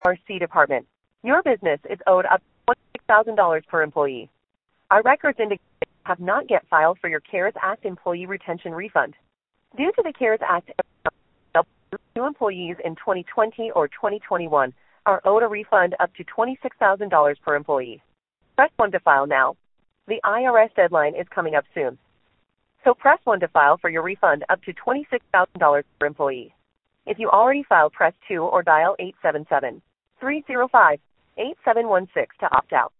RC department. Your business is owed up to $26,000 per employee. Our records indicate you have not yet filed for your CARES Act employee retention refund. Due to the CARES Act, new employees in 2020 or 2021 are owed a refund up to $26,000 per employee. Press 1 to file now. The IRS deadline is coming up soon. So press 1 to file for your refund up to $26,000 per employee. If you already filed, press 2 or dial 877-305-8716 to opt out.